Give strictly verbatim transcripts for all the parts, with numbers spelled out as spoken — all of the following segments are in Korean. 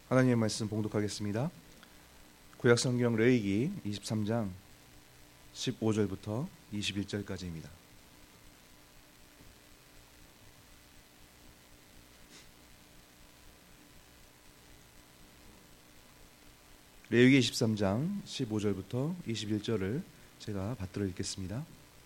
하나님의 말씀 봉독하겠습니다. 구약성경 레위기 이십삼 장 십오 절부터 이십일 절까지입니다. 레위기 이십삼 장 십오 절부터 이십일 절을 제가 받들어 읽겠습니다.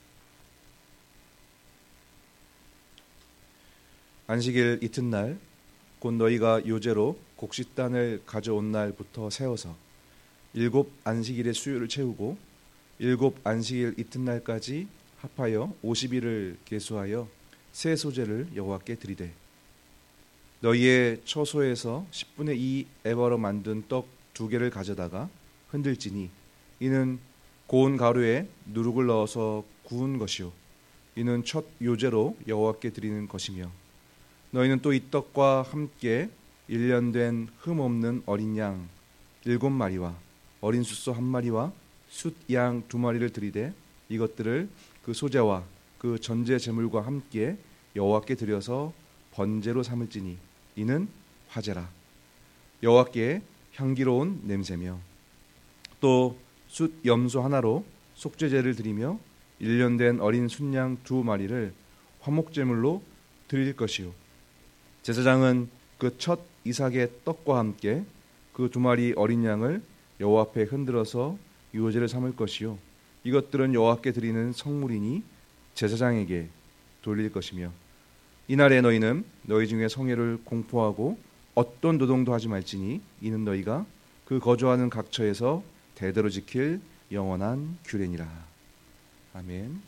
안식일 이튿날 곧 너희가 요제로 곡식단을 가져온 날부터 세워서 일곱 안식일의 수요를 채우고 일곱 안식일 이튿날까지 합하여 오십 일을 계수하여 새 소제를 여호와께 드리되 너희의 처소에서 십분의 이 에바로 만든 떡 두 개를 가져다가 흔들지니 이는 고운 가루에 누룩을 넣어서 구운 것이요 이는 첫 요제로 여호와께 드리는 것이며 너희는 또 이 떡과 함께 일 년 된 흠 없는 어린 양 일곱 마리와 어린 숫소 한 마리와 숫양 두 마리를 드리되 이것들을 그 소제와 그 전제 제물과 함께 여호와께 드려서 번제로 삼을지니 이는 화제라. 여호와께 향기로운 냄새며 또 숫 염소 하나로 속죄제를 드리며 일 년 된 어린 순양 두 마리를 화목제물로 드릴 것이요 제사장은 그 첫 이삭의 떡과 함께 그 두 마리 어린 양을 여호와 앞에 흔들어서 유호제를 삼을 것이요 이것들은 여호와께 드리는 성물이니 제사장에게 돌릴 것이며 이날에 너희는 너희 중에 성회를 공포하고 어떤 노동도 하지 말지니 이는 너희가 그 거주하는 각처에서 대대로 지킬 영원한 규례니라. 아멘.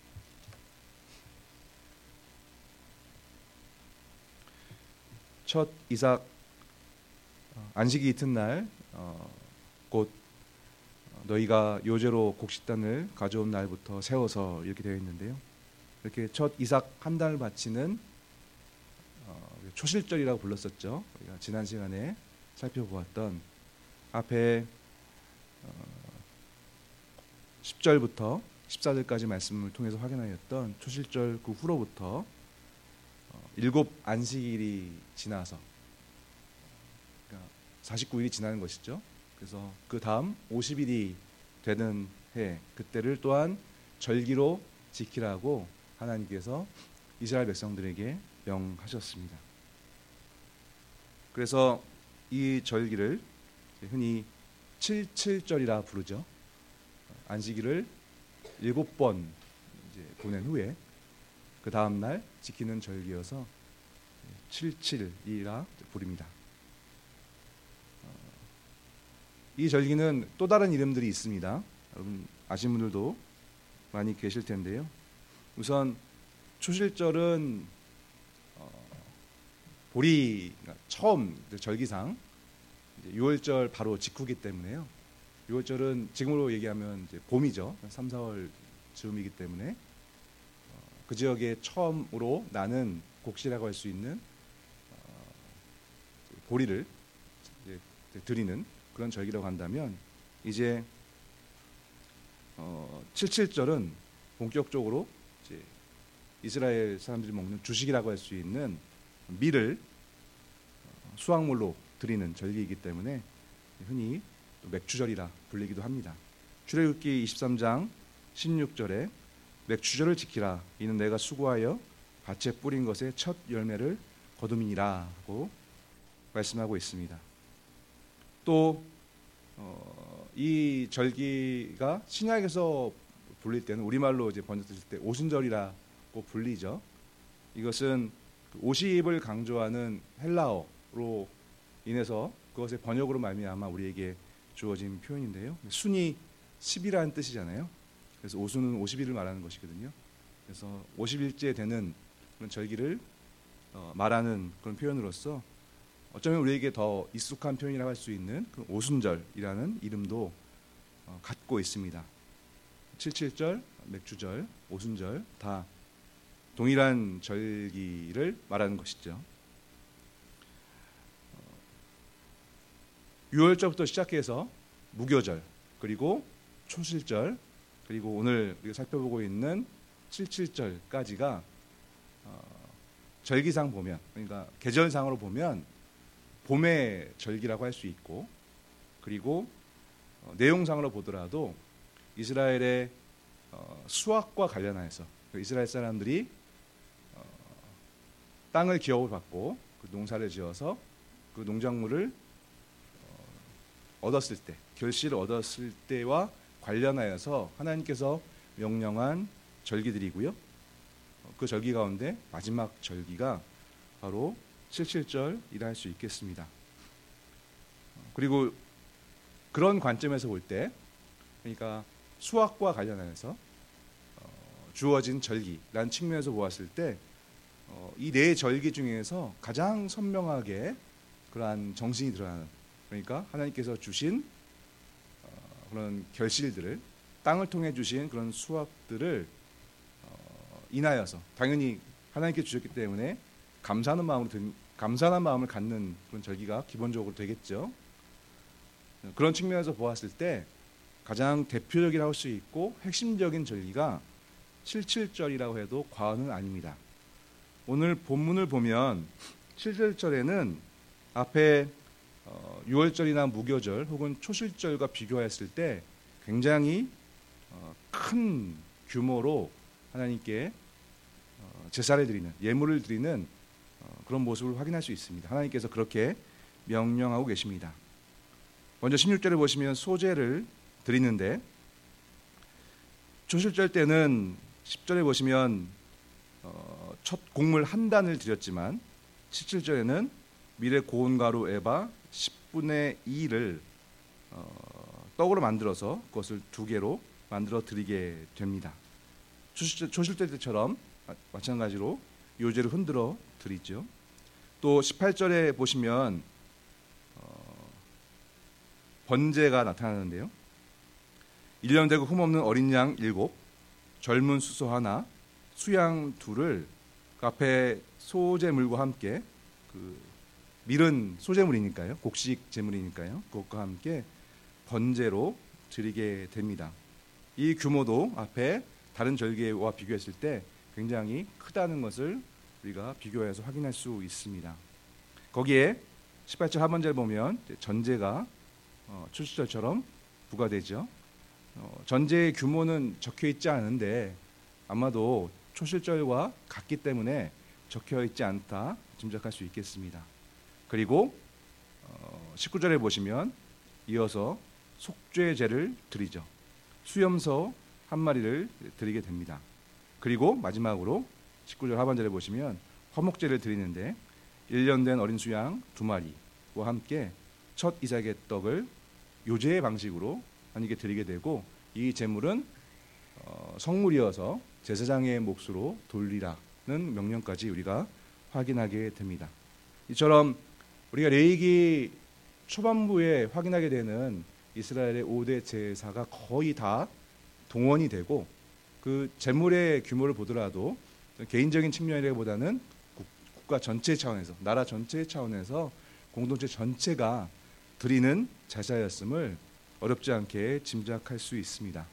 첫 이삭 안식이 이튿날 어, 곧 너희가 요제로 곡식단을 가져온 날부터 세워서 이렇게 되어 있는데요. 이렇게 첫 이삭 한 달을 바치는 어, 초실절이라고 불렀었죠. 우리가 지난 시간에 살펴보았던 앞에 어, 십 절부터 십사 절까지 말씀을 통해서 확인하였던 초실절 그 후로부터 어, 일곱 안식일이 지나서 그러니까 사십구 일이 지나는 것이죠. 그래서 그 다음 오십 일이 되는 해 그때를 또한 절기로 지키라고 하나님께서 이스라엘 백성들에게 명하셨습니다. 그래서 이 절기를 흔히 칠칠절이라 부르죠. 안식일을 일곱 번 이제 보낸 후에 그 다음 날 지키는 절기여서 칠칠이라 부릅니다. 이 절기는 또 다른 이름들이 있습니다. 여러분 아시는 분들도 많이 계실 텐데요. 우선 초실절은 어, 보리 그러니까 처음 절기상 유월절 바로 직후기 때문에요. 유월절은 지금으로 얘기하면 이제 봄이죠. 삼, 사월 즈음이기 때문에 어, 그 지역에 처음으로 나는 곡시라고 할 수 있는 어, 보리를 이제 드리는 그런 절기라고 한다면 이제 어, 칠칠절은 본격적으로 이제 이스라엘 사람들이 먹는 주식이라고 할 수 있는 밀을 어, 수확물로 드리는 절기이기 때문에 흔히 또 맥추절이라 불리기도 합니다. 출애굽기 이십삼 장 십육 절에 맥추절을 지키라 이는 내가 수고하여 밭에 뿌린 것의 첫 열매를 거둠이니라고 말씀하고 있습니다. 또 이 어, 절기가 신약에서 불릴 때는 우리말로 이제 번역됐을 때 오순절이라고 불리죠. 이것은 오십을 강조하는 헬라어로 인해서 그것의 번역으로 말미암아 우리에게 주어진 표현인데요. 순이 십이라는 뜻이잖아요. 그래서 오순은 오십 일을 말하는 것이거든요. 그래서 오십 일째 되는 그런 절기를 어, 말하는 그런 표현으로서 어쩌면 우리에게 더 익숙한 표현이라고 할 수 있는 그 오순절이라는 이름도 어, 갖고 있습니다. 칠칠절, 맥추절, 오순절 다 동일한 절기를 말하는 것이죠. 유월절부터 시작해서 무교절, 그리고 초실절, 그리고 오늘 우리가 살펴보고 있는 칠칠절까지가 어, 절기상 보면, 그러니까 계절상으로 보면 봄의 절기라고 할 수 있고, 그리고 어, 내용상으로 보더라도 이스라엘의 어, 수확과 관련해서 이스라엘 사람들이 어, 땅을 기업을 받고 그 농사를 지어서 그 농작물을 어, 얻었을 때, 결실을 얻었을 때와 관련하여서 하나님께서 명령한 절기들이고요. 그 절기 가운데 마지막 절기가 바로 칠칠절이라 할 수 있겠습니다. 그리고 그런 관점에서 볼 때, 그러니까 수확과 관련해서 주어진 절기라는 측면에서 보았을 때, 이 네 절기 중에서 가장 선명하게 그러한 정신이 드러나는, 그러니까 하나님께서 주신 그런 결실들을, 땅을 통해 주신 그런 수확들을 인하여서 당연히 하나님께 주셨기 때문에 감사하는 마음으로 감사하는 마음을 갖는 그런 절기가 기본적으로 되겠죠. 그런 측면에서 보았을 때 가장 대표적이라고 할 수 있고 핵심적인 절기가 칠칠절이라고 해도 과언은 아닙니다. 오늘 본문을 보면 칠칠절에는 앞에 유월절이나 무교절 혹은 초실절과 비교했을 때 굉장히 큰 규모로 하나님께 제사를 드리는, 예물을 드리는 그런 모습을 확인할 수 있습니다. 하나님께서 그렇게 명령하고 계십니다. 먼저 십육절에 보시면 소제를 드리는데, 초실절 때는 십절에 보시면 첫 곡물 한 단을 드렸지만 칠칠절에는 미래 고운 가루 에바 십분의 이를 떡으로 만들어서 그것을 두 개로 만들어 드리게 됩니다. 초실절 때처럼 마찬가지로 요제를 흔들어 드리죠. 또 십팔절에 보시면 어, 번제가 나타나는데요. 일 년 되고 흠없는 어린 양 일곱, 젊은 수소 하나, 수양 둘을 그 앞에 소제물과 함께, 그 밀은 소제물이니까요, 곡식 제물이니까요, 그것과 함께 번제로 드리게 됩니다. 이 규모도 앞에 다른 절기와 비교했을 때 굉장히 크다는 것을 우리가 비교해서 확인할 수 있습니다. 거기에 십팔절 하반절 보면 전제가 어, 초실절처럼 부과되죠. 어, 전제의 규모는 적혀 있지 않은데 아마도 초실절과 같기 때문에 적혀 있지 않다 짐작할 수 있겠습니다. 그리고 어, 십구절에 보시면 이어서 속죄제를 드리죠. 수염소 한 마리를 드리게 됩니다. 그리고 마지막으로 십구절 하반절에 보시면 화목제를 드리는데 일 년 된 어린 수양 두 마리와 함께 첫 이삭의 떡을 요제의 방식으로 하나님께 드리게 되고, 이 제물은 어, 성물이어서 제사장의 몫으로 돌리라는 명령까지 우리가 확인하게 됩니다. 이처럼 우리가 레위기 초반부에 확인하게 되는 이스라엘의 오 대 제사가 거의 다 동원이 되고, 그 제물의 규모를 보더라도 개인적인 측면이라기보다는 국가 전체 차원에서, 나라 전체 차원에서 공동체 전체가 드리는 제사였음을 어렵지 않게 짐작할 수 있습니다.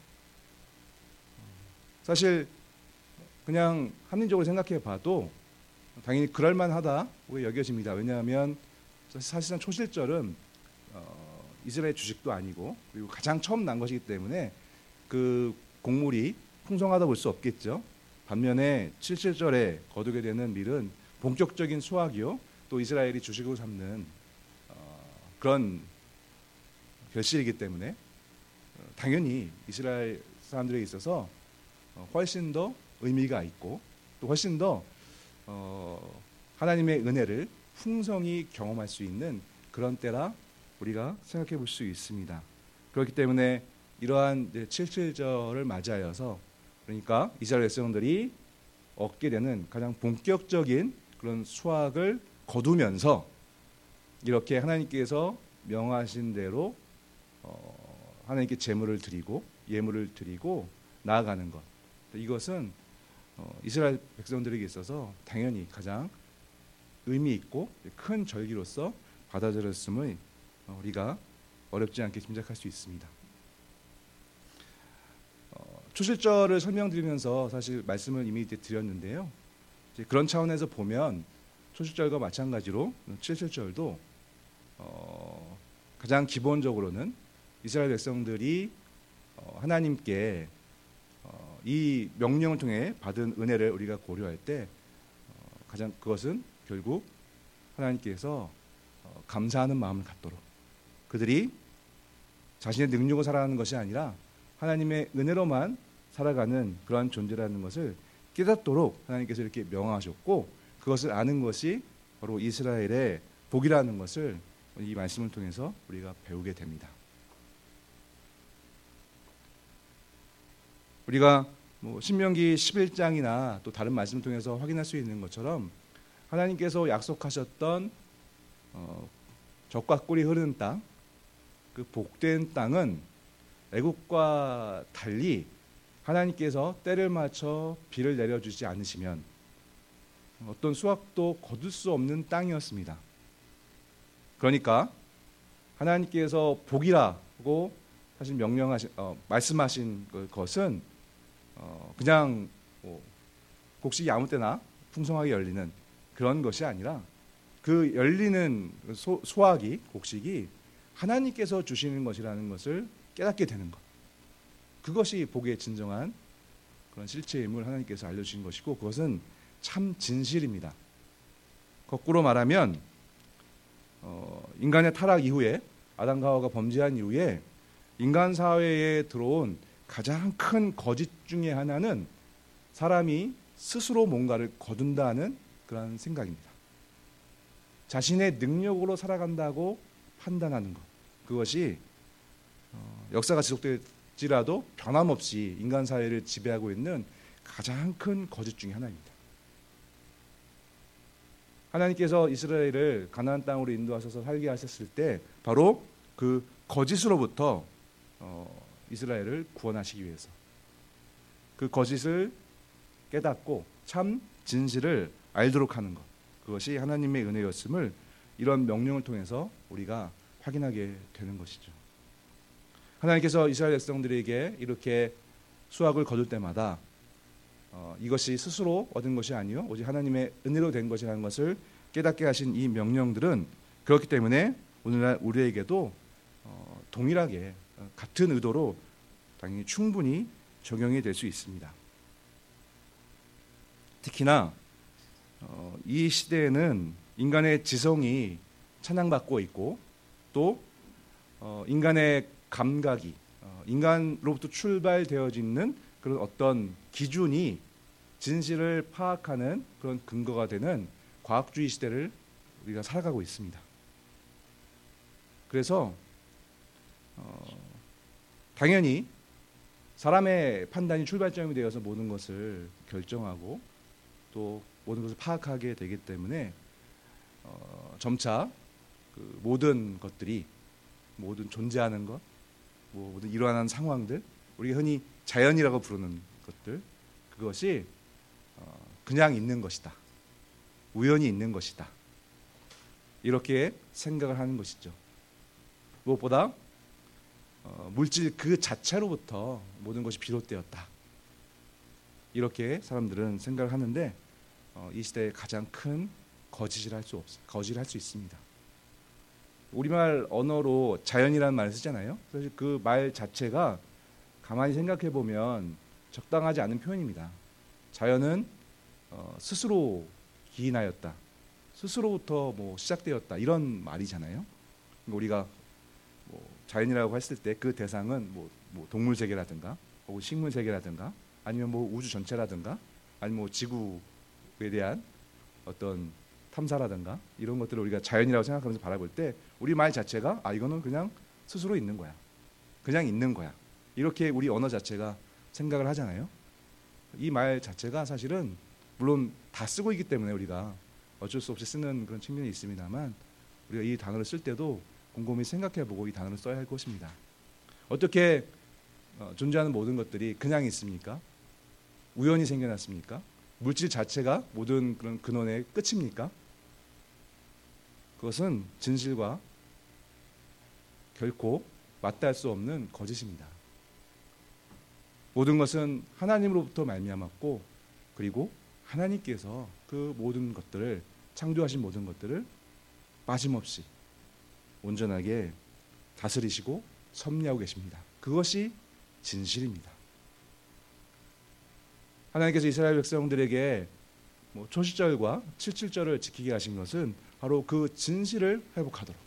사실 그냥 합리적으로 생각해 봐도 당연히 그럴만하다고 여겨집니다. 왜냐하면 사실상 초실절은 어, 이스라엘 주식도 아니고, 그리고 가장 처음 난 것이기 때문에 그 곡물이 풍성하다 볼 수 없겠죠. 반면에 칠칠절에 거두게 되는 밀은 본격적인 수확이요, 또 이스라엘이 주식으로 삼는 어, 그런 결실이기 때문에 어, 당연히 이스라엘 사람들에게 있어서 어, 훨씬 더 의미가 있고, 또 훨씬 더 어, 하나님의 은혜를 풍성히 경험할 수 있는 그런 때라 우리가 생각해 볼 수 있습니다. 그렇기 때문에 이러한 칠칠절을 맞이하여서, 그러니까 이스라엘 백성들이 얻게 되는 가장 본격적인 그런 수확을 거두면서 이렇게 하나님께서 명하신 대로 어, 하나님께 제물을 드리고 예물을 드리고 나아가는 것, 이것은 어, 이스라엘 백성들에게 있어서 당연히 가장 의미 있고 큰 절기로서 받아들였음을 우리가 어렵지 않게 짐작할 수 있습니다. 어, 초실절을 설명드리면서 사실 말씀을 이미 드렸는데요. 이제 그런 차원에서 보면 초실절과 마찬가지로 칠칠절도 어, 가장 기본적으로는 이스라엘 백성들이 어, 하나님께 어, 이 명령을 통해 받은 은혜를 우리가 고려할 때 어, 가장 그것은 결국 하나님께서 어, 감사하는 마음을 갖도록 그들이 자신의 능력으로 살아가는 것이 아니라 하나님의 은혜로만 살아가는 그러한 존재라는 것을 깨닫도록 하나님께서 이렇게 명하셨고 그것을 아는 것이 바로 이스라엘의 복이라는 것을 이 말씀을 통해서 우리가 배우게 됩니다. 우리가 뭐 신명기 십일 장이나 또 다른 말씀을 통해서 확인할 수 있는 것처럼 하나님께서 약속하셨던 어, 젖과 꿀이 흐르는 땅, 그 복된 땅은 애국과 달리 하나님께서 때를 맞춰 비를 내려주지 않으시면 어떤 수확도 거둘 수 없는 땅이었습니다. 그러니까 하나님께서 복이라고 사실 명령하신 어, 말씀하신 것은 어, 그냥 뭐 곡식이 아무 때나 풍성하게 열리는 그런 것이 아니라 그 열리는 소, 소화기 곡식이 하나님께서 주시는 것이라는 것을 깨닫게 되는 것. 그것이 복의 진정한 그런 실체임을 하나님께서 알려주신 것이고 그것은 참 진실입니다. 거꾸로 말하면 어, 인간의 타락 이후에 아담과 하와가 범죄한 이후에 인간 사회에 들어온 가장 큰 거짓 중에 하나는 사람이 스스로 뭔가를 거둔다는 그런 생각입니다. 자신의 능력으로 살아간다고 판단하는 것. 그것이 어, 역사가 지속될지라도 변함없이 인간 사회를 지배하고 있는 가장 큰 거짓 중에 하나입니다. 하나님께서 이스라엘을 가나안 땅으로 인도하셔서 살게 하셨을 때 바로 그 거짓으로부터 어, 이스라엘을 구원하시기 위해서 그 거짓을 깨닫고 참 진실을 알도록 하는 것, 그것이 하나님의 은혜였음을 이런 명령을 통해서 우리가 확인하게 되는 것이죠. 하나님께서 이스라엘 백성들에게 이렇게 수확을 거둘 때마다 어, 이것이 스스로 얻은 것이 아니요 오직 하나님의 은혜로 된 것이라는 것을 깨닫게 하신 이 명령들은 그렇기 때문에 오늘날 우리에게도 어, 동일하게 같은 의도로 당연히 충분히 적용이 될 수 있습니다. 특히나 어, 이 시대에는 인간의 지성이 찬양받고 있고 또 어, 인간의 감각이 어, 인간으로부터 출발되어지는 그런 어떤 기준이 진실을 파악하는 그런 근거가 되는 과학주의 시대를 우리가 살아가고 있습니다. 그래서 어, 당연히 사람의 판단이 출발점이 되어서 모든 것을 결정하고 또 모든 것을 파악하게 되기 때문에 어, 점차 그 모든 것들이 모든 존재하는 것, 뭐 모든 일어나는 상황들, 우리가 흔히 자연이라고 부르는 것들, 그것이 어, 그냥 있는 것이다, 우연히 있는 것이다, 이렇게 생각을 하는 것이죠. 무엇보다 어, 물질 그 자체로부터 모든 것이 비롯되었다, 이렇게 사람들은 생각을 하는데 어, 이 시대에 가장 큰 거짓을 할 수 없, 거짓을 할 수 있습니다. 우리말 언어로 자연이라는 말을 쓰잖아요. 사실 그 말 자체가 가만히 생각해 보면 적당하지 않은 표현입니다. 자연은 어, 스스로 기인하였다, 스스로부터 뭐 시작되었다, 이런 말이잖아요. 우리가 뭐 자연이라고 했을 때 그 대상은 뭐, 뭐 동물 세계라든가 혹은 식물 세계라든가 아니면 뭐 우주 전체라든가 아니면 뭐 지구에 대한 어떤 탐사라든가 이런 것들을 우리가 자연이라고 생각하면서 바라볼 때 우리 말 자체가 아 이거는 그냥 스스로 있는 거야, 그냥 있는 거야, 이렇게 우리 언어 자체가 생각을 하잖아요. 이 말 자체가 사실은 물론 다 쓰고 있기 때문에 우리가 어쩔 수 없이 쓰는 그런 측면이 있습니다만 우리가 이 단어를 쓸 때도 곰곰이 생각해보고 이 단어를 써야 할 것입니다. 어떻게 어, 존재하는 모든 것들이 그냥 있습니까? 우연히 생겨났습니까? 물질 자체가 모든 그런 근원의 끝입니까? 그것은 진실과 결코 맞닿을 수 없는 거짓입니다. 모든 것은 하나님으로부터 말미암았고 그리고 하나님께서 그 모든 것들을 창조하신 모든 것들을 빠짐없이 온전하게 다스리시고 섭리하고 계십니다. 그것이 진실입니다. 하나님께서 이스라엘 백성들에게 뭐 초시절과 칠칠절을 지키게 하신 것은 바로 그 진실을 회복하도록,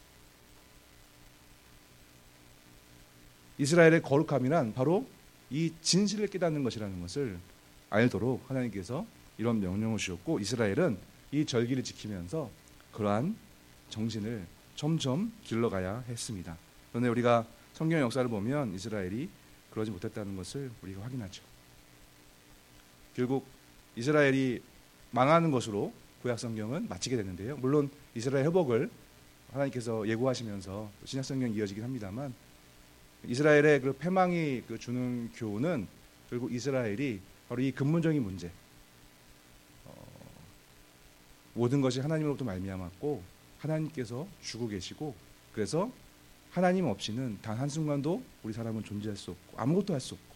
이스라엘의 거룩함이란 바로 이 진실을 깨닫는 것이라는 것을 알도록 하나님께서 이런 명령을 주셨고, 이스라엘은 이 절기를 지키면서 그러한 정신을 점점 길러가야 했습니다. 그런데 우리가 성경 역사를 보면 이스라엘이 그러지 못했다는 것을 우리가 확인하죠. 결국 이스라엘이 망하는 것으로 구약 성경은 마치게 됐는데요. 물론 이스라엘 회복을 하나님께서 예고하시면서 신약 성경이 이어지긴 합니다만, 이스라엘의 그 패망이 그 주는 교훈은 결국 이스라엘이 바로 이 근본적인 문제, 어, 모든 것이 하나님으로부터 말미암았고 하나님께서 주고 계시고, 그래서 하나님 없이는 단 한순간도 우리 사람은 존재할 수 없고 아무것도 할 수 없고,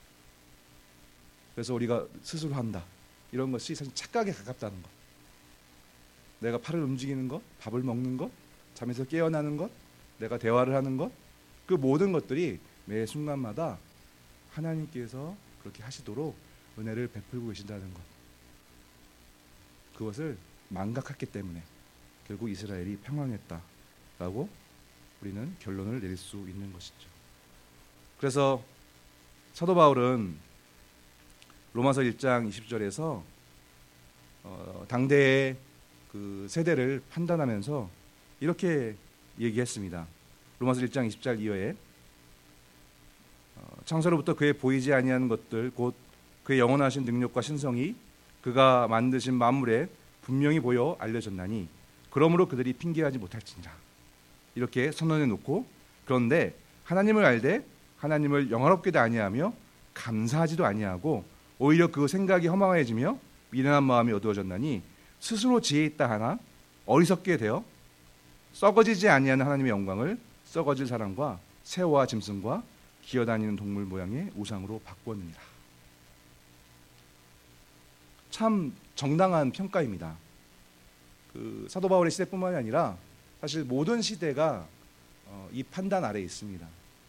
그래서 우리가 스스로 한다, 이런 것이 사실 착각에 가깝다는 것. 내가 팔을 움직이는 것, 밥을 먹는 것, 잠에서 깨어나는 것, 내가 대화를 하는 것, 그 모든 것들이 매 순간마다 하나님께서 그렇게 하시도록 은혜를 베풀고 계신다는 것, 그것을 망각했기 때문에 결국 이스라엘이 패망했다라고 우리는 결론을 내릴 수 있는 것이죠. 그래서 사도 바울은 로마서 일 장 이십 절에서 어, 당대의 그 세대를 판단하면서 이렇게 얘기했습니다. 로마서 일 장 이십 절 이하에 어, 창세로부터 그의 보이지 아니하는 것들 곧 그의 영원하신 능력과 신성이 그가 만드신 만물에 분명히 보여 알려졌나니 그러므로 그들이 핑계하지 못할지니라, 이렇게 선언해 놓고, 그런데 하나님을 알되 하나님을 영화롭게도 아니하며 감사하지도 아니하고 오히려 그 생각이 허망해지며 미련한 마음이 어두워졌나니 스스로 지혜 있다 하나 어리석게 되어 썩어지지 아니하는 하나님의 영광을 썩어질 사람과 새와 짐승과 기어다니는 동물 모양의 우상으로 바꾸었느니라. 참 정당한 평가입니다. 그 사도 바울의 시대뿐만이 아니라 사실 모든 시대가 어, 이 판단 아래에 있습니다.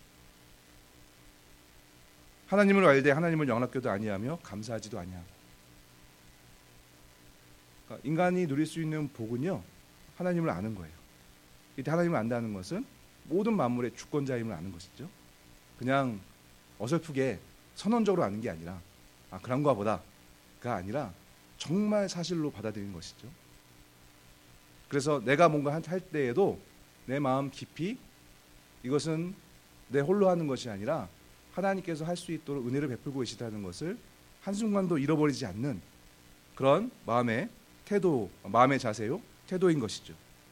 하나님을 알되 하나님을 영락교도 아니하며 감사하지도 아니하고. 그러니까 인간이 누릴 수 있는 복은요, 하나님을 아는 거예요. 이때 하나님을 안다는 것은 모든 만물의 주권자임을 아는 것이죠. 그냥 어설프게 선언적으로 아는 게 아니라, 아 그런가 보다가 아니라 정말 사실로 받아들이는 것이죠. 그래서 내가 뭔가 할 때에도 내 마음 깊이 이것은 내 홀로 하는 것이 아니라 하나님께서 할 수 있도록 은혜를 베풀고 계시다는 것을 한순간도 잃어버리지 않는 그런 마음의 태도, 마음의 자세요, 태도인 것이죠.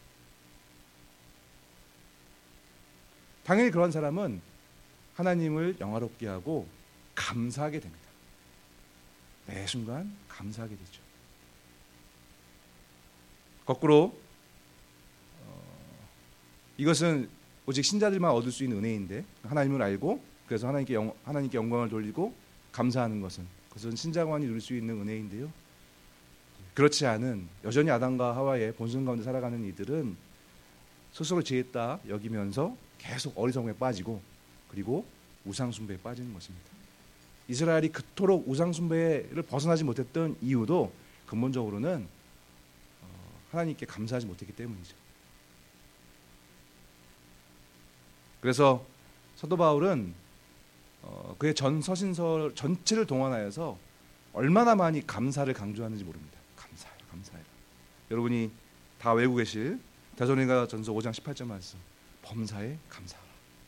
당연히 그런 사람은 하나님을 영화롭게 하고 감사하게 됩니다. 매 순간 감사하게 되죠. 거꾸로 어, 이것은 오직 신자들만 얻을 수 있는 은혜인데, 하나님을 알고 그래서 하나님께, 영, 하나님께 영광을 돌리고 감사하는 것은, 그것은 신자관이 누릴 수 있는 은혜인데요, 그렇지 않은 여전히 아담과 하와의 본성 가운데 살아가는 이들은 스스로 지혜있다 여기면서 계속 어리석음에 빠지고 그리고 우상숭배에 빠지는 것입니다. 이스라엘이 그토록 우상숭배를 벗어나지 못했던 이유도 근본적으로는 하나님께 감사하지 못했기 때문이죠. 그래서 사도 바울은 어, 그의 전 서신서 전체를 동원하여서 얼마나 많이 감사를 강조하는지 모릅니다. 감사해요, 감사해요. 여러분이 다 외우고 계실 데살로니가 전서 오 장 십팔 절 말씀, 범사에 감사하라.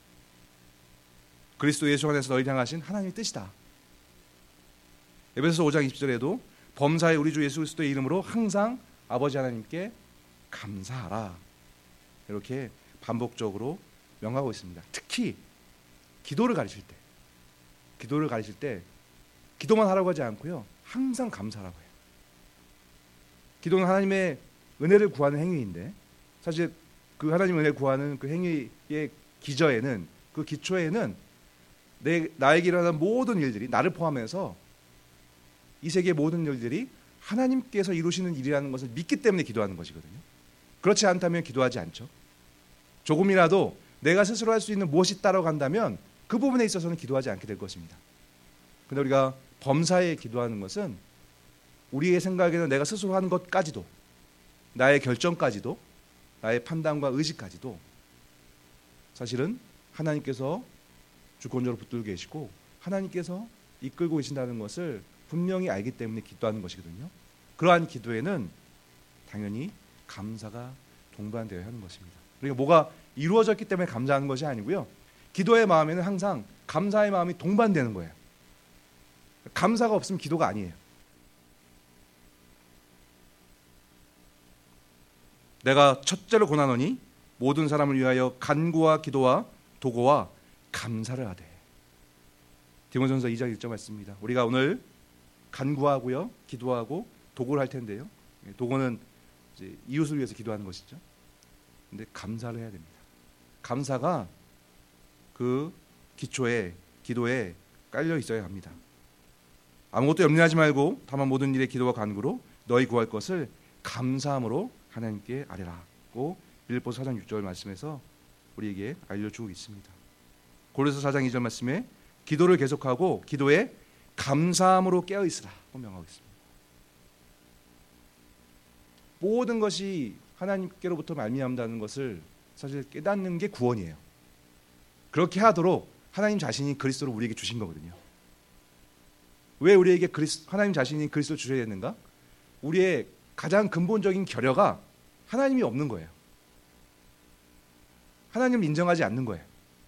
그리스도 예수 안에서 너희를 향하신 하나님의 뜻이다. 에베소서 오 장 이십 절에도 범사에 우리 주 예수 그리스도의 이름으로 항상 아버지 하나님께 감사하라, 이렇게 반복적으로 명하고 있습니다. 특히 기도를 가르칠 때, 기도를 가르칠 때 기도만 하라고 하지 않고요, 항상 감사하라고 해요. 기도는 하나님의 은혜를 구하는 행위인데, 사실 그 하나님의 은혜를 구하는 그 행위의 기저에는, 그 기초에는 내, 나에게 일어나는 모든 일들이, 나를 포함해서 이 세계의 모든 일들이 하나님께서 이루시는 일이라는 것을 믿기 때문에 기도하는 것이거든요. 그렇지 않다면 기도하지 않죠. 조금이라도 내가 스스로 할 수 있는 무엇이 있다라고 한다면 그 부분에 있어서는 기도하지 않게 될 것입니다. 그런데 우리가 범사에 기도하는 것은 우리의 생각에는 내가 스스로 하는 것까지도, 나의 결정까지도, 나의 판단과 의지까지도 사실은 하나님께서 주권적으로 붙들고 계시고 하나님께서 이끌고 계신다는 것을 분명히 알기 때문에 기도하는 것이거든요. 그러한 기도에는 당연히 감사가 동반되어야 하는 것입니다. 그러니까 뭐가 이루어졌기 때문에 감사하는 것이 아니고요. 기도의 마음에는 항상 감사의 마음이 동반되는 거예요. 감사가 없으면 기도가 아니에요. 내가 첫째로 고난하노니 모든 사람을 위하여 간구와 기도와 도고와 감사를 하되. 디모데전서 이 장 일 절 말씀입니다. 우리가 오늘 간구하고요, 기도하고 도고를 할 텐데요. 도고는 이제 이웃을 위해서 기도하는 것이죠. 근데 감사를 해야 됩니다. 감사가 그 기초에, 기도에 깔려 있어야 합니다. 아무것도 염려하지 말고 다만 모든 일에 기도와 간구로 너희 구할 것을 감사함으로 하나님께 아뢰라고 빌립보서 사 장 육 절 말씀에서 우리에게 알려주고 있습니다. 고린도서 사 장 이 절 말씀에 기도를 계속하고 기도에 감사함으로 깨어있으라고 명하고 있습니다. 모든 것이 하나님께로부터 말미암다는 것을 사실 깨닫는 게 구원이에요. 그렇게 하도록 하나님 자신이 그리스도를 우리에게 주신 거거든요. 왜 우리에게 그리스, 하나님 자신이 그리스도를 주셔야 되는가? 우리의 가장 근본적인 결여가 하나님이 없는 거예요. 하나님을 인정하지 않는 거예요.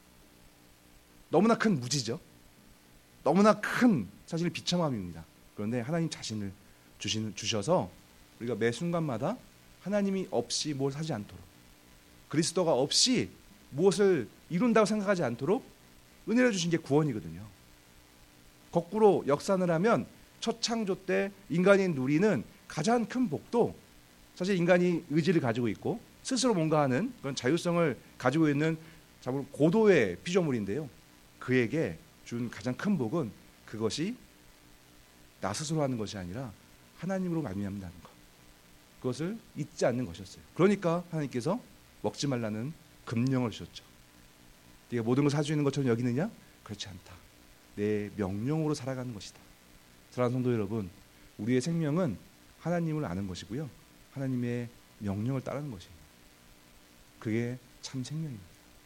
너무나 큰 무지죠. 너무나 큰 사실 비참함입니다. 그런데 하나님 자신을 주시는, 주셔서 우리가 매 순간마다 하나님이 없이 무엇을 하지 않도록, 그리스도가 없이 무엇을 이룬다고 생각하지 않도록 은혜를 주신 게 구원이거든요. 거꾸로 역산을 하면 첫 창조 때 인간이 누리는 가장 큰 복도 사실 인간이 의지를 가지고 있고 스스로 뭔가 하는 그런 자율성을 가지고 있는 고도의 피조물인데요. 그에게 준 가장 큰 복은 그것이 나 스스로 하는 것이 아니라 하나님으로 말미암는다는 것. 그것을 잊지 않는 것이었어요. 그러니까 하나님께서 먹지 말라는 금령을 주셨죠. 네가 모든 걸 사주는 것처럼 여기느냐? 그렇지 않다. 내 명령으로 살아가는 것이다. 사랑하는 성도 여러분, 우리의 생명은 하나님을 아는 것이고요. 하나님의 명령을 따르는 것입니다. 그게 참 생명입니다.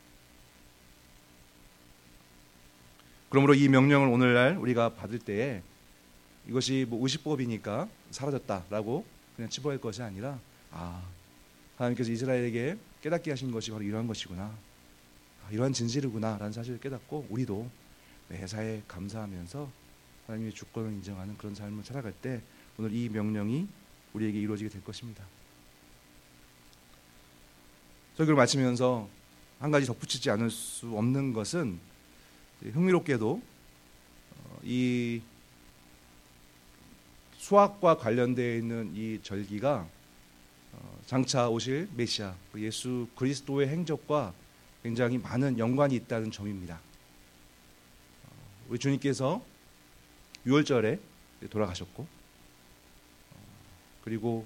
그러므로 이 명령을 오늘날 우리가 받을 때에 이것이 뭐 의식법이니까 사라졌다라고 그냥 치부할 것이 아니라, 아, 하나님께서 이스라엘에게 깨닫게 하신 것이 바로 이러한 것이구나, 아, 이러한 진실이구나 라는 사실을 깨닫고 우리도 매사에 감사하면서 하나님의 주권을 인정하는 그런 삶을 살아갈 때 오늘 이 명령이 우리에게 이루어지게 될 것입니다. 설교를 마치면서 한 가지 덧붙이지 않을 수 없는 것은 흥미롭게도 이 수학과 관련되어 있는 이 절기가 장차 오실 메시아 예수 그리스도의 행적과 굉장히 많은 연관이 있다는 점입니다. 우리 주님께서 유월절에 돌아가셨고, 그리고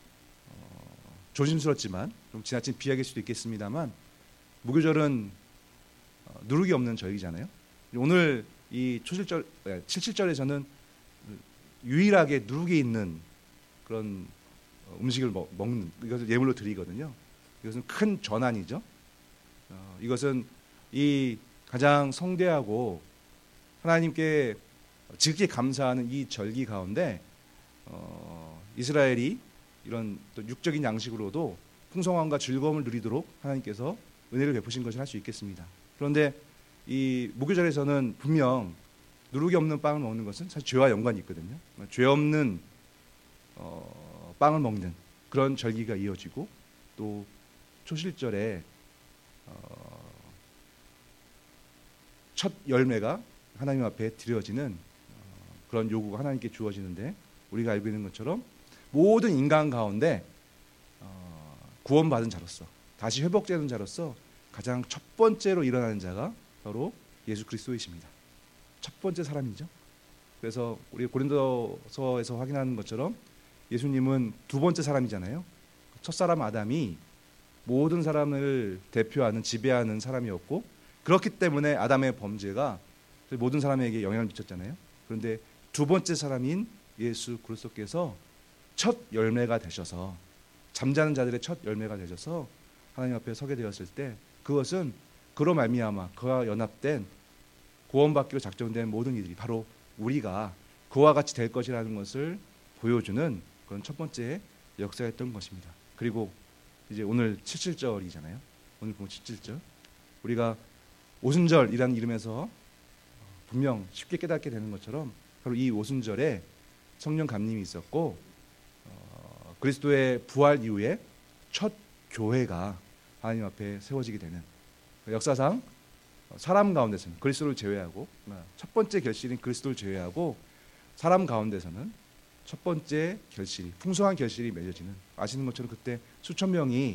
조심스럽지만 좀 지나친 비약일 수도 있겠습니다만 무교절은 누룩이 없는 절기잖아요. 오늘 이 초실절, 칠칠절에서는 유일하게 누룩이 있는 그런 음식을 먹, 먹는 이것을 예물로 드리거든요. 이것은 큰 전환이죠. 어, 이것은 이 가장 성대하고 하나님께 지극히 감사하는 이 절기 가운데 어, 이스라엘이 이런 또 육적인 양식으로도 풍성함과 즐거움을 누리도록 하나님께서 은혜를 베푸신 것을 할 수 있겠습니다. 그런데 이 무교절에서는 분명 누룩이 없는 빵을 먹는 것은 사실 죄와 연관이 있거든요. 죄 없는 어, 빵을 먹는 그런 절기가 이어지고, 또 초실절에 어, 첫 열매가 하나님 앞에 드려지는 어, 그런 요구가 하나님께 주어지는데, 우리가 알고 있는 것처럼 모든 인간 가운데 어, 구원받은 자로서, 다시 회복되는 자로서 가장 첫 번째로 일어나는 자가 바로 예수 그리스도이십니다. 첫 번째 사람이죠. 그래서 우리 고린도서에서 확인하는 것처럼 예수님은 두 번째 사람이잖아요. 첫 사람 아담이 모든 사람을 대표하는 지배하는 사람이었고, 그렇기 때문에 아담의 범죄가 모든 사람에게 영향을 미쳤잖아요. 그런데 두 번째 사람인 예수 그리스도께서 첫 열매가 되셔서, 잠자는 자들의 첫 열매가 되셔서 하나님 앞에 서게 되었을 때, 그것은 그로 말미암아 그와 연합된 구원받기로 작정된 모든 이들이 바로 우리가 그와 같이 될 것이라는 것을 보여주는 그런 첫 번째 역사였던 것입니다. 그리고 이제 오늘 칠칠 절이잖아요. 오늘 보면 칠칠 절, 우리가 오순절이라는 이름에서 분명 쉽게 깨닫게 되는 것처럼 바로 이 오순절에 성령 감림이 있었고, 어, 그리스도의 부활 이후에 첫 교회가 하나님 앞에 세워지게 되는, 역사상 사람 가운데서는 그리스도를 제외하고, 첫 번째 결실인 그리스도를 제외하고 사람 가운데서는 첫 번째 결실이, 풍성한 결실이 맺어지는, 아시는 것처럼 그때 수천 명이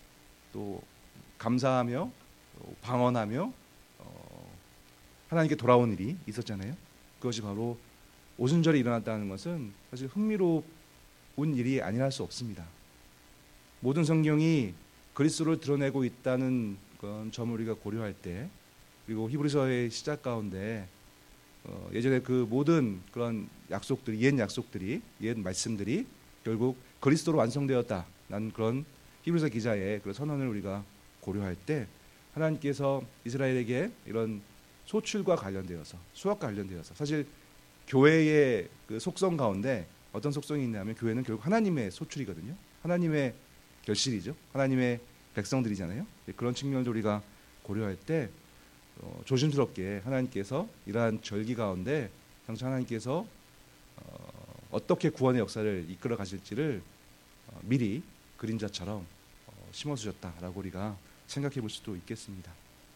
또 감사하며 또 방언하며 어, 하나님께 돌아온 일이 있었잖아요. 그것이 바로 오순절에 일어났다는 것은 사실 흥미로운 일이 아니라 할 수 없습니다. 모든 성경이 그리스도를 드러내고 있다는 그런 점을 우리가 고려할 때, 그리고 히브리서의 시작 가운데 어, 예전에 그 모든 그런 약속들이, 옛 약속들이, 옛 말씀들이 결국 그리스도로 완성되었다라는 그런 히브리서 기자의 그런 선언을 우리가 고려할 때, 하나님께서 이스라엘에게 이런 소출과 관련되어서, 수학과 관련되어서, 사실 교회의 그 속성 가운데 어떤 속성이 있냐면, 교회는 결국 하나님의 소출이거든요. 하나님의 결실이죠. 하나님의 백성들이잖아요. 그런 측면을 우리가 고려할 때 어, 조심스럽게 하나님께서 이러한 절기 가운데 당시 하나님께서 어, 어떻게 구원의 역사를 이끌어 가실지를 어, 미리 그림자처럼 어, 심어주셨다라고 우리가 생각해 볼 수도 있겠습니다.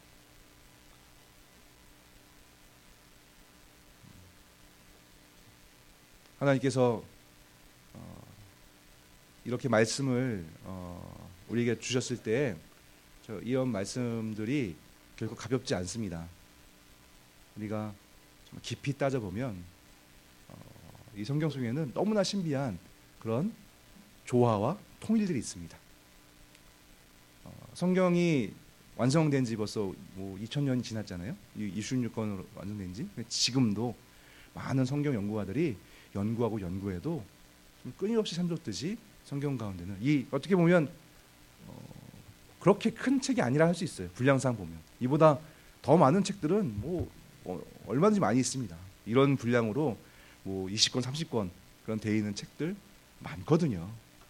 하나님께서 어, 이렇게 말씀을 어, 우리에게 주셨을 때 저 이런 말씀들이 결코 가볍지 않습니다. 우리가 좀 깊이 따져보면 어, 이 성경 속에는 너무나 신비한 그런 조화와 통일들이 있습니다. 어, 성경이 완성된 지 벌써 뭐 이천 년이 지났잖아요. 이십육 권으로 완성된 지. 지금도 많은 성경 연구가들이 연구하고 연구해도 좀 끊임없이 샘솟듯이 성경 가운데는 이 어떻게 보면 어, 그렇게 큰 책이 아니라 할 수 있어요. 분량상 보면 이보다 더 많은 책들은 뭐 어, 얼마든지 많이 있습니다. 이런 분량으로 뭐 이십 권, 삼십 권 그런 돼 있는 책들 많거든요.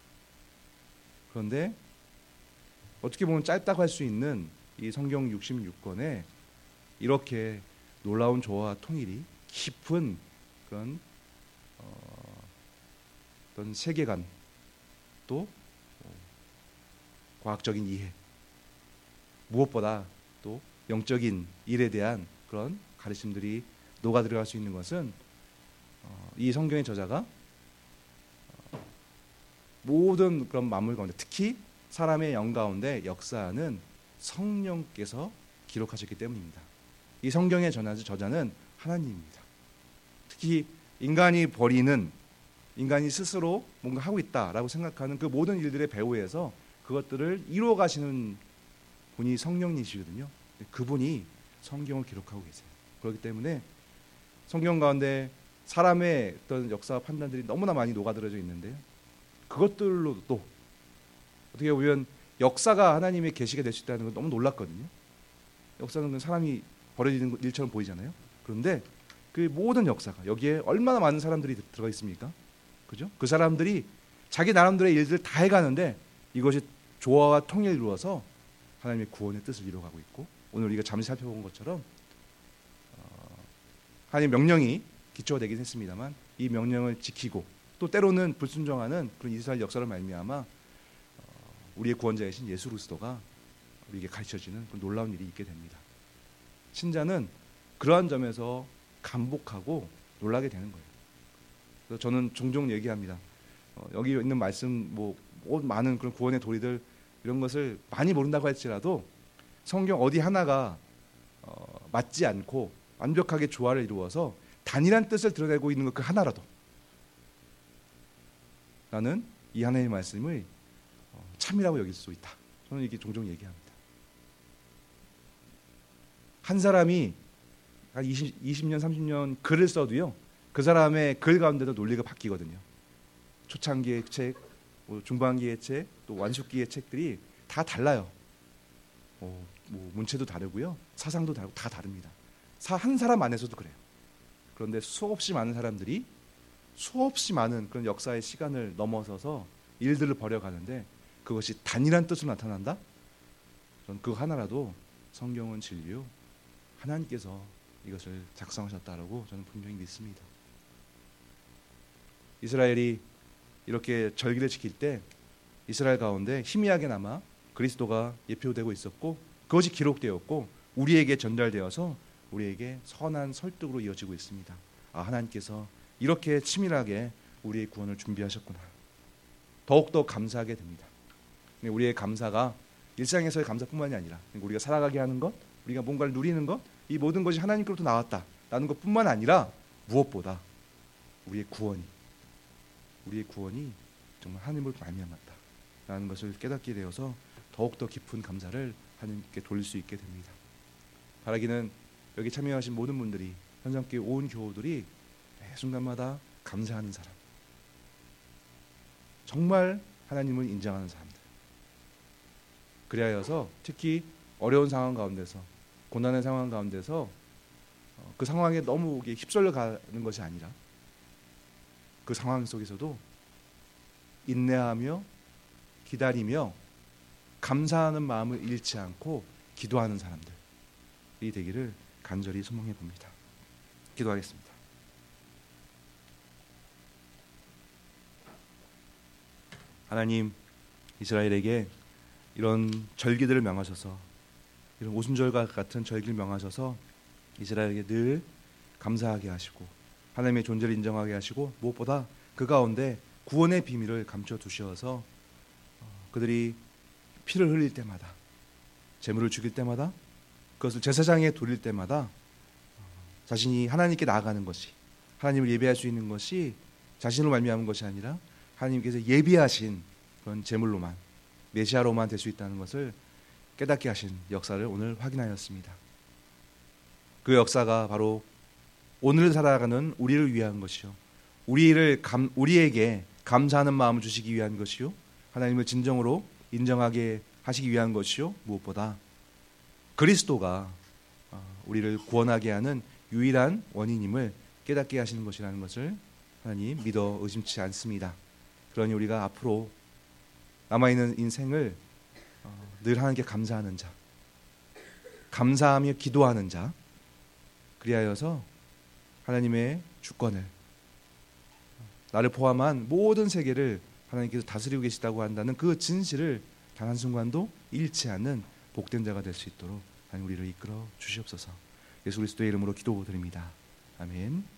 그런데 어떻게 보면 짧다고 할 수 있는 이 성경 육십육 권에 이렇게 놀라운 조화와 통일이, 깊은 그런 어, 어떤 세계관, 또 어, 과학적인 이해, 무엇보다 또 영적인 일에 대한 그런 가르침들이 녹아 들어갈 수 있는 것은 어, 이 성경의 저자가 어, 모든 그런 만물 가운데, 특히 사람의 영 가운데 역사하는 성령께서 기록하셨기 때문입니다. 이 성경의 저자는 하나님입니다. 특히 인간이 벌이는, 인간이 스스로 뭔가 하고 있다라고 생각하는 그 모든 일들의 배후에서 그것들을 이루어 가시는 분이 성령이시거든요. 그분이 성경을 기록하고 계세요. 그렇기 때문에 성경 가운데 사람의 어떤 역사와 판단들이 너무나 많이 녹아들어져 있는데요. 그것들로도 어떻게 보면 역사가 하나님의 계시가 될 수 있다는 건 너무 놀랐거든요. 역사는 사람이 벌어지는 일처럼 보이잖아요. 그런데 그 모든 역사가, 여기에 얼마나 많은 사람들이 들어가 있습니까? 그죠? 그 사람들이 자기 나름대로의 일들을 다 해가는데 이것이 조화와 통일을 이루어서 하나님의 구원의 뜻을 이루어가고 있고, 오늘 우리가 잠시 살펴본 것처럼 어, 하나님의 명령이 기초가 되긴 했습니다만 이 명령을 지키고 또 때로는 불순종하는 그런 이스라엘 역사를 말미암아 어, 우리의 구원자이신 예수 그리스도가 우리에게 가르쳐지는 그런 놀라운 일이 있게 됩니다. 신자는 그러한 점에서 감복하고 놀라게 되는 거예요. 그래서 저는 종종 얘기합니다. 어, 여기 있는 말씀, 뭐, 뭐 많은 그런 구원의 도리들 이런 것을 많이 모른다고 할지라도 성경 어디 하나가 어, 맞지 않고 완벽하게 조화를 이루어서 단일한 뜻을 드러내고 있는 것 그 하나라도 나는 이 하나님의 말씀을 어, 참이라고 여길 수 있다. 저는 이게 종종 얘기합니다. 한 사람이 한 이십, 이십 년, 삼십 년 글을 써도요, 그 사람의 글 가운데도 논리가 바뀌거든요. 초창기의 책, 중반기의 책, 또 완숙기의 책들이 다 달라요. 어, 뭐 문체도 다르고요, 사상도 다르고 다 다릅니다. 사, 한 사람 안에서도 그래요. 그런데 수없이 많은 사람들이 수없이 많은 그런 역사의 시간을 넘어서서 일들을 벌여가는데 그것이 단일한 뜻으로 나타난다? 저는 그 하나라도 성경은 진리요, 하나님께서 이것을 작성하셨다라고 저는 분명히 믿습니다. 이스라엘이 이렇게 절기를 지킬 때 이스라엘 가운데 희미하게나마 그리스도가 예표되고 있었고, 그것이 기록되었고 우리에게 전달되어서 우리에게 선한 설득으로 이어지고 있습니다. 아, 하나님께서 이렇게 치밀하게 우리의 구원을 준비하셨구나. 더욱더 감사하게 됩니다. 우리의 감사가 일상에서의 감사뿐만이 아니라 우리가 살아가게 하는 것, 우리가 뭔가를 누리는 것, 이 모든 것이 하나님께로부터 나왔다라는 것뿐만 아니라 무엇보다 우리의 구원이 우리의 구원이 정말 하나님을 말미암았다라는 것을 깨닫게 되어서 더욱더 깊은 감사를 하나님께 돌릴 수 있게 됩니다. 바라기는 여기 참여하신 모든 분들이, 현장교회 온 교우들이 매 순간마다 감사하는 사람, 정말 하나님을 인정하는 사람들, 그리하여서 특히 어려운 상황 가운데서, 고난의 상황 가운데서 그 상황에 너무 휩쓸려 가는 것이 아니라 그 상황 속에서도 인내하며 기다리며 감사하는 마음을 잃지 않고 기도하는 사람들이 되기를 간절히 소망해 봅니다. 기도하겠습니다. 하나님, 이스라엘에게 이런 절기들을 명하셔서, 이런 오순절과 같은 절기를 명하셔서 이스라엘에게 늘 감사하게 하시고 하나님의 존재를 인정하게 하시고, 무엇보다 그 가운데 구원의 비밀을 감춰 두셔서 그들이 피를 흘릴 때마다, 제물을 죽일 때마다, 그것을 제사장에 돌릴 때마다 자신이 하나님께 나아가는 것이, 하나님을 예배할 수 있는 것이 자신으로 말미암은 것이 아니라 하나님께서 예비하신 그런 제물로만, 메시아로만 될 수 있다는 것을 깨닫게 하신 역사를 오늘 확인하였습니다. 그 역사가 바로 오늘 살아가는 우리를 위한 것이요, 우리를 감, 우리에게 감사하는 마음을 주시기 위한 것이요, 하나님을 진정으로 인정하게 하시기 위한 것이요, 무엇보다 그리스도가 우리를 구원하게 하는 유일한 원인임을 깨닫게 하시는 것이라는 것을 하나님 믿어 의심치 않습니다. 그러니 우리가 앞으로 남아있는 인생을 늘 하나님께 감사하는 자, 감사하며 기도하는 자, 그리하여서 하나님의 주권을, 나를 포함한 모든 세계를 하나님께서 다스리고 계시다고 한다는 그 진실을 단 한순간도 잃지 않는 복된 자가 될 수 있도록 하나님 우리를 이끌어 주시옵소서. 예수 그리스도의 이름으로 기도드립니다. 아멘.